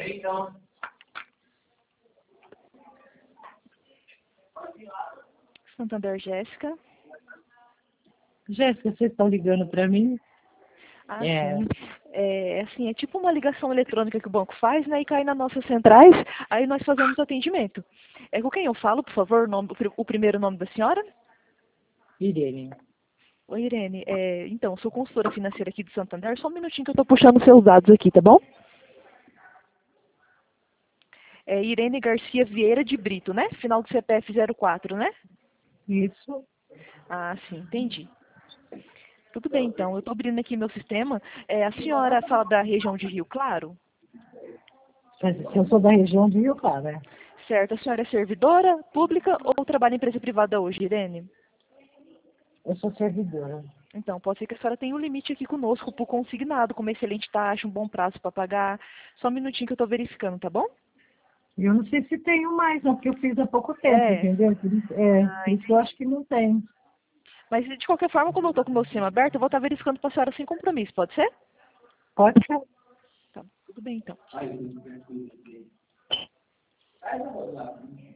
Santander, Jéssica. Jéssica, vocês estão ligando para mim? Ah, sim. Assim, é tipo uma ligação eletrônica que o banco faz, né? E cai nas nossas centrais, aí nós fazemos o atendimento. Com quem eu falo, por favor, o primeiro nome da senhora? Irene. Oi, Irene. Então, sou consultora financeira aqui do Santander. Só um minutinho que eu estou puxando seus dados aqui, tá bom? Irene Garcia Vieira de Brito, né? Final do CPF 04, né? Isso. Ah, sim, entendi. Tudo bem, então. Eu estou abrindo aqui meu sistema. A senhora fala da região de Rio Claro? Eu sou da região de Rio Claro, né? Certo. A senhora é servidora pública ou trabalha em empresa privada hoje, Irene? Eu sou servidora. Então, pode ser que a senhora tenha um limite aqui conosco por consignado, com uma excelente taxa, um bom prazo para pagar. Só um minutinho que eu estou verificando, tá bom? E eu não sei se tenho mais, não, porque eu fiz há pouco tempo, entendeu? Por isso que eu acho que não tem. Mas, de qualquer forma, como eu estou com o meu sistema aberto, eu vou estar verificando para a senhora sem compromisso, pode ser? Pode ser. Tá, tudo bem, então.